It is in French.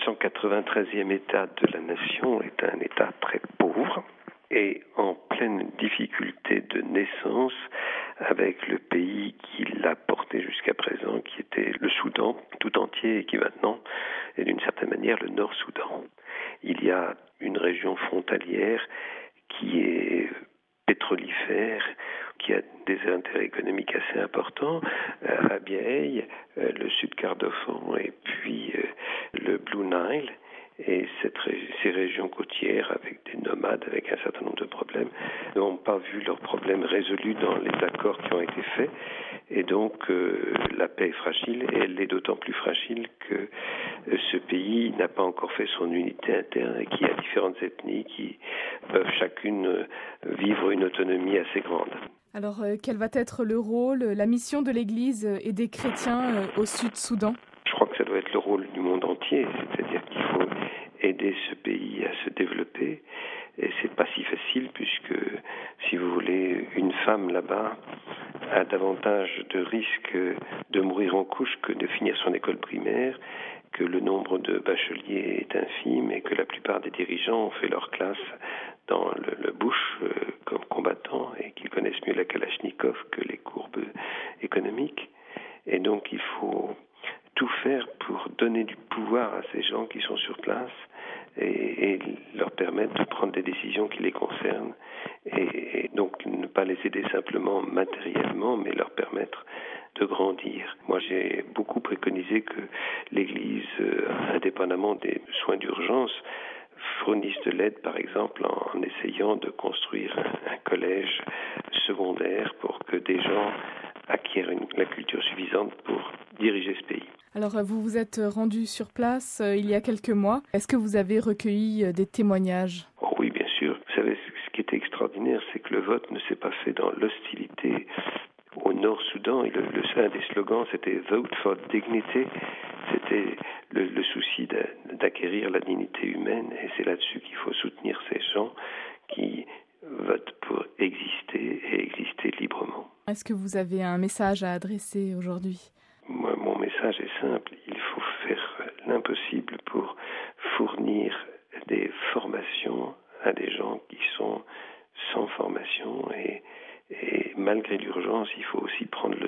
193e État de la nation est un État très pauvre et en pleine difficulté de naissance avec le pays qui l'a porté jusqu'à présent, qui était le Soudan tout entier et qui maintenant est d'une certaine manière le Nord-Soudan. Il y a une région frontalière qui est pétrolifère, qui a des intérêts économiques assez importants, Abyei, le sud Kordofan et puis le Blue Nile. Et ces régions côtières avec des nomades, avec un certain nombre de problèmes, n'ont pas vu leurs problèmes résolus dans les accords qui ont été faits. Et donc la paix est fragile, et elle est d'autant plus fragile que ce pays n'a pas encore fait son unité interne et qu'il y a différentes ethnies qui peuvent chacune vivre une autonomie assez grande. Alors, quel va être le rôle, la mission de l'Église et des chrétiens au Sud-Soudan ? Je crois que ça doit être le rôle du monde entier, c'est-à-dire qu'il faut aider ce pays à se développer. Et c'est pas si facile puisque, si vous voulez, une femme là-bas a davantage de risques de mourir en couche que de finir son école primaire, que le nombre de bacheliers est infime et que la plupart des dirigeants ont fait leur classe dans le bush comme combattants et qu'ils connaissent mieux la Kalachnikov que les courbes économiques. Et donc il faut tout faire pour donner du pouvoir à ces gens qui sont sur place et leur permettre de prendre des décisions qui les concernent et donc ne pas les aider simplement matériellement mais leur permettre de grandir. Moi j'ai beaucoup préconisé que l'Église, indépendamment des soins d'urgence, fournissent de l'aide, par exemple, en essayant de construire un collège secondaire pour que des gens acquièrent la culture suffisante pour diriger ce pays. Alors, vous vous êtes rendu sur place il y a quelques mois. Est-ce que vous avez recueilli des témoignages ? Oh oui, bien sûr. Vous savez, ce qui était extraordinaire, c'est que le vote ne s'est pas fait dans l'hostilité au Nord-Soudan. Et un des slogans, c'était « Vote for Dignity ». C'était le souci d'acquérir la dignité humaine. Et c'est là-dessus qu'il faut soutenir ces gens qui votent pour exister et exister librement. Est-ce que vous avez un message à adresser aujourd'hui ? Moi, mon message est simple. Il faut faire l'impossible pour fournir des formations à des gens qui sont sans formation et malgré l'urgence, il faut aussi prendre